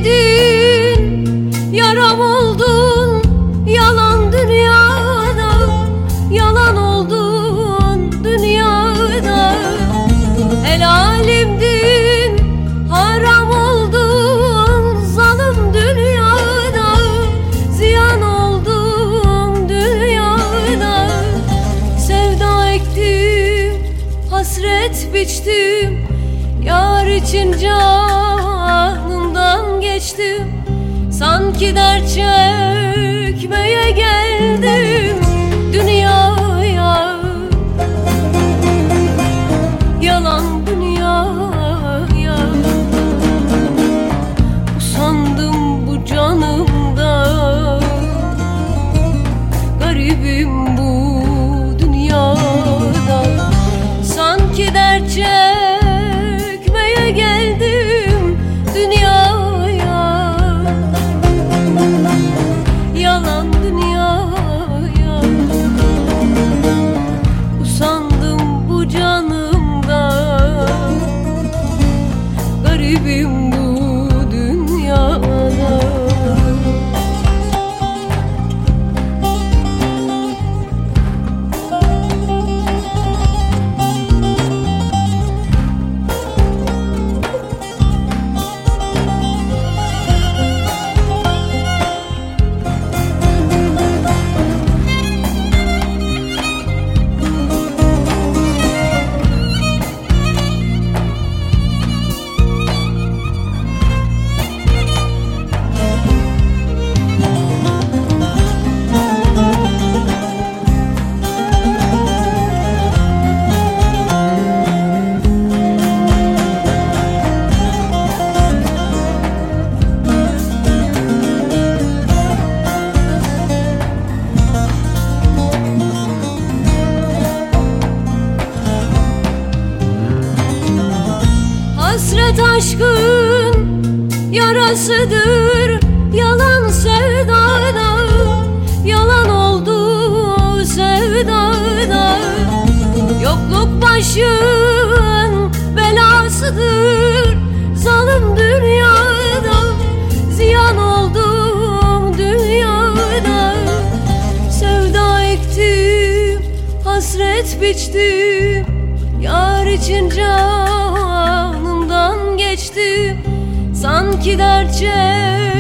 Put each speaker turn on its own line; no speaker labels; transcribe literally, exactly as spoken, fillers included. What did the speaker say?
dedin, yaram oldun, yalan dünyada, yalan oldun dünyada. Helalimdin, haram oldun, zalim dünyada, ziyan oldun dünyada. Sevda ektim, hasret biçtim, yar için canımdan geçtim. Sanki dert çekmeye geldim dünyaya, yalan dünyaya. Usandım bu canımda, garibim bu dünyada. Sanki dert çekmeye geldim dünyaya, yalan dünyaya. Usandım bu canımda, garibim bu dünyada. Hasret aşkın yarasıdır, yalan sevdada, yalan oldu sevdada. Yokluk başın belasıdır, zalim dünyada, ziyan oldum dünyada. Sevda ektim, hasret biçtim, yar için canımdan geçtim. Sanki dert çekmeye